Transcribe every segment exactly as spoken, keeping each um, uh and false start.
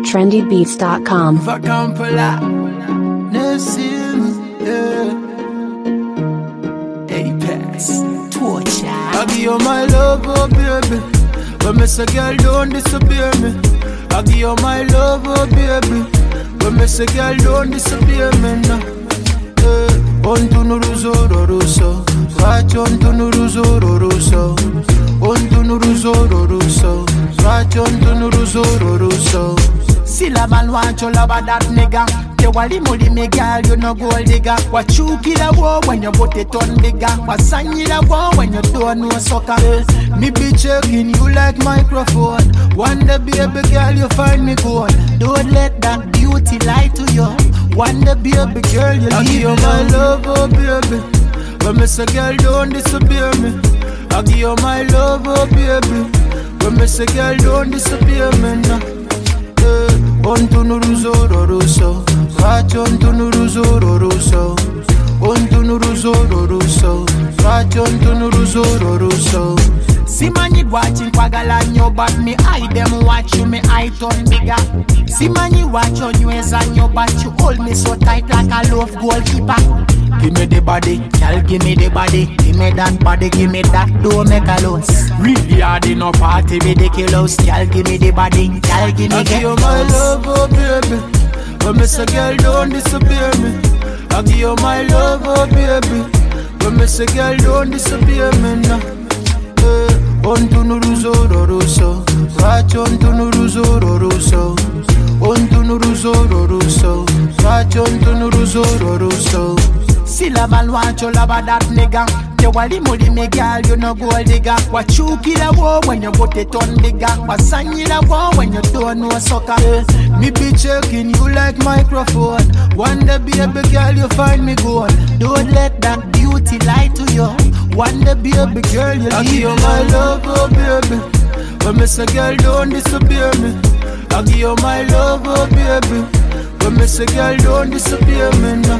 trendy beats dot com. Vacampola, Nessim, yeah. Apex, torture. I give you my love, oh baby. But miss a girl, don't disappear me. I give you my love, oh baby. But miss a girl, don't disappear me now. On to Nuruzo, Russo. Watch on to Nuruzo, Russo. On to Nuruzo, Russo. Watch on to Nuruzo, Russo. See la man want you love that nigga. Te wali muli me girl, you no gold digger. What you kill a war when you put it on bigger. What sang you a war when you don't know soccer. Me be checking you like microphone. One day baby girl you find me gold. Don't let that beauty lie to you. One day baby girl you I leave you my love, oh baby. But miss a girl don't disappear me. I give you my love, oh baby. But miss a girl don't disappear me now. On to Nuruzo, Russo. Watch on to Nuruzo, Russo. On to Nuruzo, Russo. Watch on to Nuruzo, Russo. See man you watching Kwagala on your back. Me eye them watch you, me eye turn bigger. See man you watch on you as on your back. You hold me so tight like a love goalkeeper. Give me the body, girl, give me the body. Give me that body, give me that, don't make a loss. Really hard in a party, ridiculous. Girl, give me the body, girl, give me I give you my love, oh baby. But miss a girl, don't disappear me. I give you my love, oh baby. But miss a girl, don't disappear me now. On to Nuruzo, Russo. Watch on to Nuruzo, Russo. On to Nuruzo, Russo. Watch on to Nuruzo, Russo. See la man want you love that nigga. Te wali muli me girl, you no gold digger. What you kill a war when you put it on bigger. What sang you a war when you don't know soccer. Me be checking you like microphone. One day baby girl you find me gold. Don't let that beauty lie to you. One day baby girl you I give you my love, oh baby. But miss a girl don't disappear me. I give you my love, oh baby. But miss a girl don't disappear me now.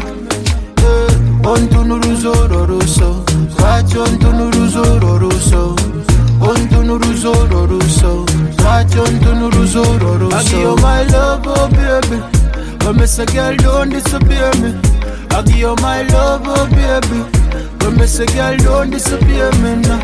On to Nuruzo, Russo. Watch on to Nuruzo, Russo. On to Nuruzo, Russo. Watch on to Nuruzo, Russo. I give you my love, oh baby. But miss a girl don't disappear me. I give you my love, oh baby. But miss a girl don't disappear me now.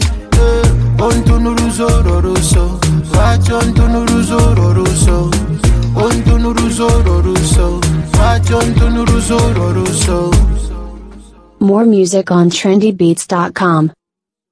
On to Nuruzo, Russo. Watch on to Nuruzo, Russo. On to Nuruzo, Russo. Watch on to Nuruzo, Russo. More music on trendy beats dot com.